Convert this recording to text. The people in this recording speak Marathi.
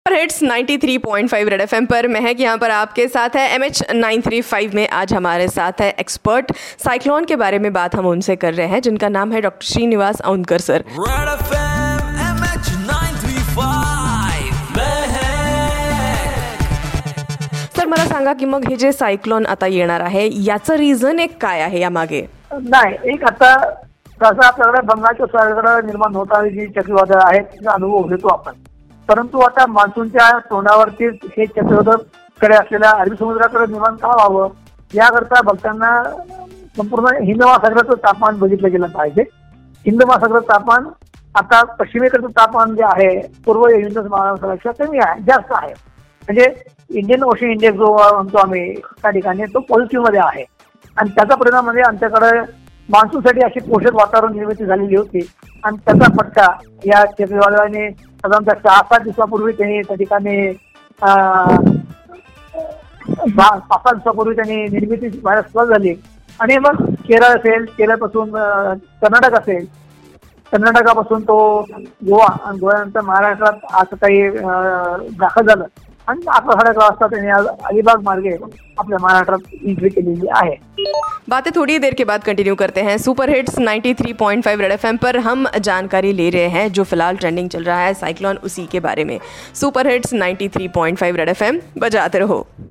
हिट्स 93.5 रेड एफएम पर महक यहाँ पर आपके साथ है। MH 935 में आज हमारे साथ है एक्सपर्ट। साइक्लोन के बारे में बात हम उनसे कर रहे हैं जिनका नाम है doctor Shrinivas Aundhkar sir. Red FM MH 935 sir मला सांगा की मग हे जे सायक्लोन आता येणार आहे याचं रिझन एक काय आहे यामागे? नाही, एक आता जसं आपल्याकडे बंगालच्या सागराकडे निर्माण होणारी जी चक्रीवादळ आहेत तिचा अनुभव घेतो आपण, परंतु आता मान्सूनच्या तोंडावरती हे चक्रीवादळ कडे असलेल्या अरबी समुद्राकडे निर्माण का व्हावं याकरता भक्तांना संपूर्ण हिंद महासागराचं तापमान बघितलं गेलं पाहिजे. हिंद महासागराचं तापमान आता पश्चिमेकडचं तापमान जे आहे पूर्व हिंद महासागरापेक्षा कमी आहे, जास्त आहे. म्हणजे इंडियन ओशन इंडेक्स जो म्हणतो आम्ही त्या ठिकाणी तो पॉझिटिव्ह मध्ये आहे आणि त्याचा परिणाम म्हणजे आमच्याकडे मान्सूनसाठी अशी पोषक वातावरण निर्मिती झालेली होती आणि त्याचा फटका या चक्रीवादळाने साधारणतः 6-7 दिवसापूर्वी त्यांनी त्या ठिकाणी 5-6 दिवसापूर्वी त्यांनी निर्मिती व्हायला सुरुवात झाली आणि मग केरळ असेल, केरळपासून कर्नाटक असेल, कर्नाटकापासून तो गोवा आणि गोव्यानंतर महाराष्ट्रात आज काही दाखल झालं आणि 11-11:30 वाजता त्यांनी आज अलिबाग मार्गे अपने महाराष्ट्र एंट्री केलेली आहे. बातें थोड़ी देर के बाद कंटिन्यू करते हैं। सुपर हिट्स 93.5 रेड एफएम पर हम जानकारी ले रहे हैं जो फिलहाल ट्रेंडिंग चल रहा है साइक्लोन, उसी के बारे में। सुपर हिट्स 93.5 रेड एफएम बजाते रहो।